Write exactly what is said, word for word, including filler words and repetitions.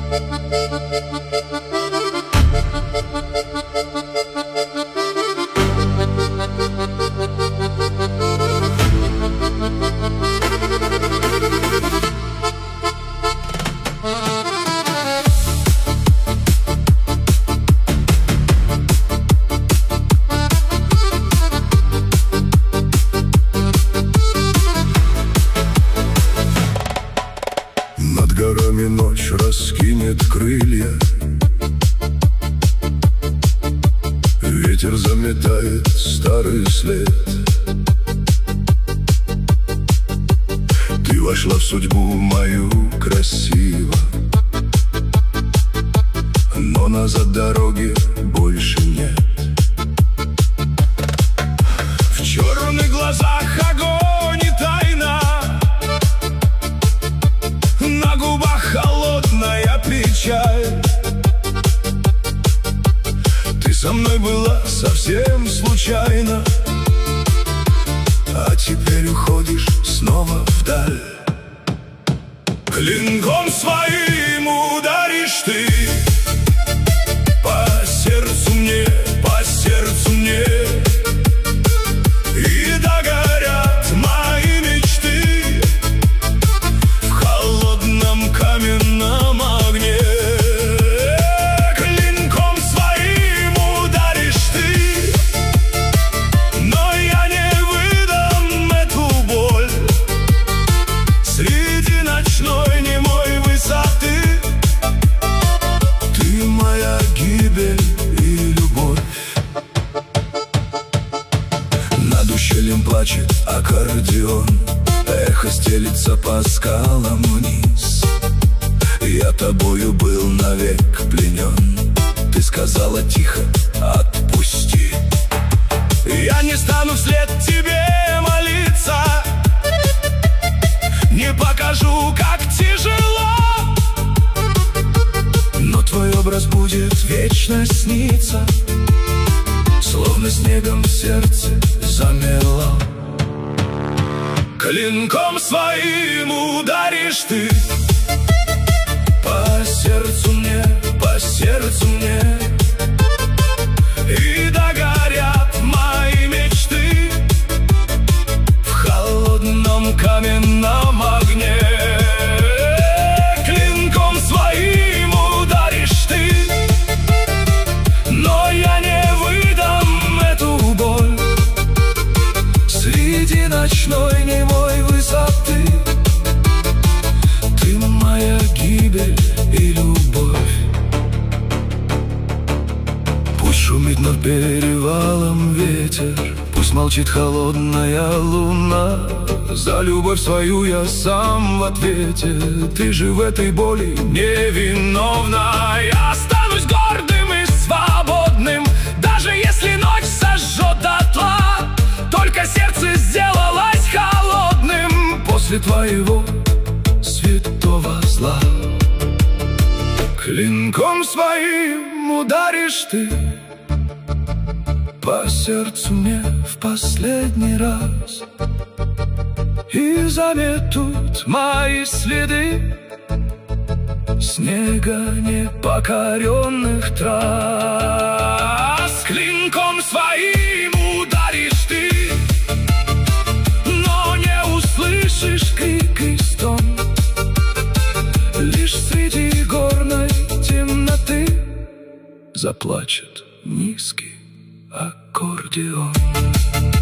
Над горами ночь раскинет крылья, ветер заметает старый след. Ты вошла в судьбу мою красиво, но назад дороги больше нет. В черных глазах огонь и тайна, на губах холодная печаль. Ты со мной была совсем случайно, а теперь уходишь снова вдаль. Клинком своим ударишь ты по сердцу мне, по сердцу мне, и догорят мои мечты в холодном каменном огне. Клинком своим ударишь ты, но я не выдам эту боль среди ночной немой высоты. Ты моя гибель и любовь. Над ущельем плачет аккордеон, эхо стелится по скалам вниз. Я тобою был навек пленен, ты сказала тихо: отпусти. Я не стану вслед тебе молиться, не покажу, как тяжело, но твой образ будет вечно сниться, словно снегом в сердце замело. Клинком своим ударишь ты по сердцу мне, по сердцу мне, и догорят мои мечты в холодном каменном огне. Клинком своим ударишь ты, но я не выдам эту боль среди ночной немой высоты. Ты моя гибель и любовь. Пусть шумит над перевалом ветер, пусть молчит холодная луна. За любовь свою я сам в ответе, ты же в этой боли невиновна. Я останусь гордым и свободным, даже если ночь сожжет дотла. Только сердце сделалось холодным после твоего святого зла. Клинком своим ударишь ты по сердцу мне в последний раз, и заметут мои следы снега непокоренных трасс. Клинком своим ударишь ты, но не услышишь крик и стон, лишь среди горной темноты заплачет низкий аккордеон.